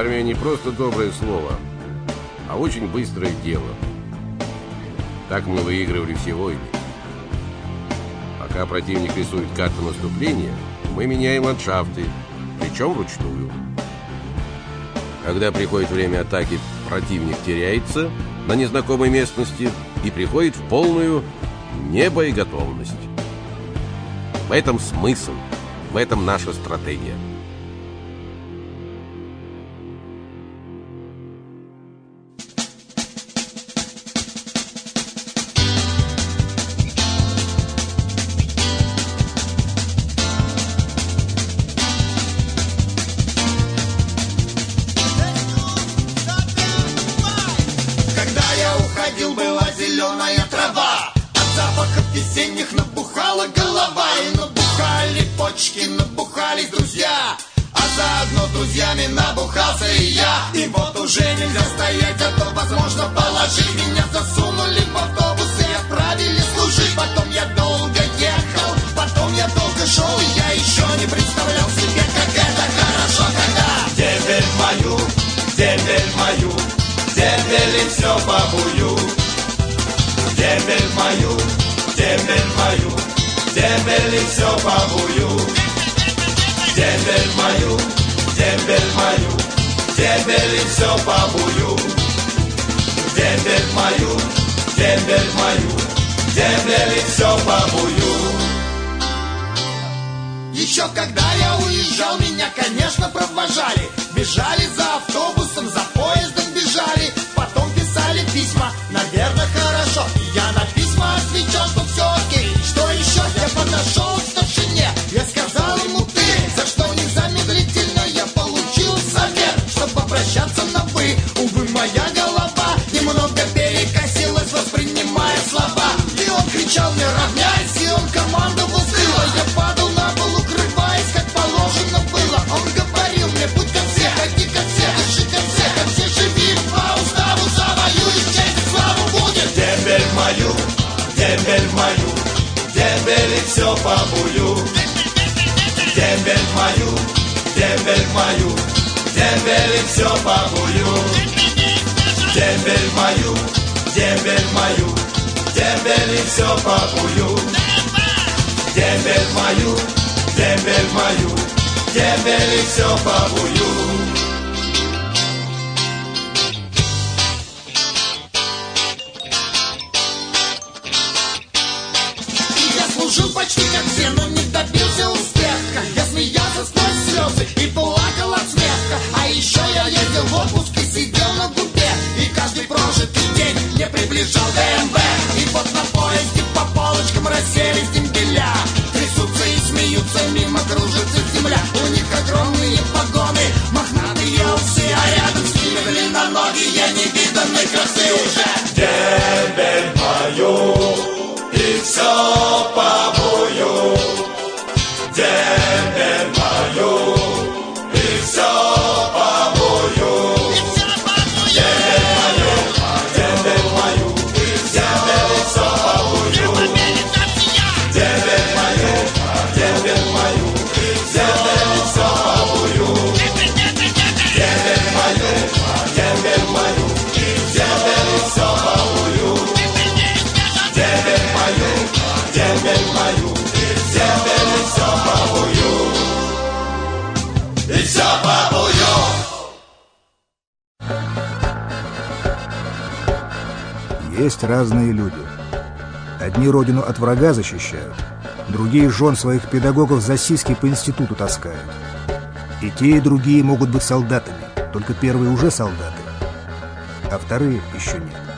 Армия не просто доброе слово, а очень быстрое дело. Так мы выигрывали все войны. Пока противник рисует карту наступления, мы меняем ландшафты, причем вручную. Когда приходит время атаки, противник теряется на незнакомой местности и приходит в полную небоеготовность. В этом смысл, в этом наша стратегия. Была зеленая трава, от запахов весенних набухала голова. И набухали почки, набухались друзья, а заодно друзьями набухался и я. И вот уже нельзя стоять, а то, возможно, положить. Меня засунули в автобус и отправили служить. Потом я долго ехал, потом я долго шел, и я еще не представлял себе, как это хорошо, когда дембель мою, дембель мою, дембель и все бабую. Дембель мою, дембель мою, дембель и все бабую. Дембель мою, дембель мою, дембель и все бабую. Дембель мою, дембель мою, дембель и все бабую. Еще когда я уезжал, меня, конечно, провожали. Бежали за автобусом, за поездом бежали. Потом писали письма, наверное, хорошо. И я на письма отвечал, что все окей. Что еще? Я подошел к старшине, я сказал ему ты, за что незамедлительно я получил совет, чтобы обращаться на вы. Увы, моя голова немного перекосилась, воспринимая слова. И он кричал мне: равняйся, и он командовал с тыла. Я падал на пол, укрываясь, как положено было. Он говорил мне: будь как все, ходи как все, дыши как все живи по уставу, завоюешь честь и славу будет. Дембель мою, дембель мою, дембель и все бабую. Дембель мою, дембель мою, дембель и все бабую. Дембель мою, дембель мою, дембель и все бабую. Дембель мою, дембель мою, дембель и все бабую. Служил почти как все, но не добился успеха. Я смеялся сквозь слезы и плакал от смеха. А еще я ездил в отпуск и сидел на губе. И каждый прожитый день мне приближал ДМВ. И вот на поезде по полочкам расселись дембеля. Трясутся и смеются, мимо кружится земля. У них огромные погоны, мохнатые усы, а рядом с ними длинноногие невиданной красы уже. Дембель мою, и все побою. Дембель мою, и все побою. Дембель мою, дембель мою, дембель и все побою. Дембель мою, дембель мою, дембель и все побою. Дембель мою, дембель мою, дембель и все побою. Дембель мою, дембель мою, дембель и все побую. И все побую. Есть разные люди. Одни родину от врага защищают, другие жен своих педагогов за сиськи по институту таскают. И те, и другие могут быть солдатами, только первые уже солдаты, а вторые еще нет.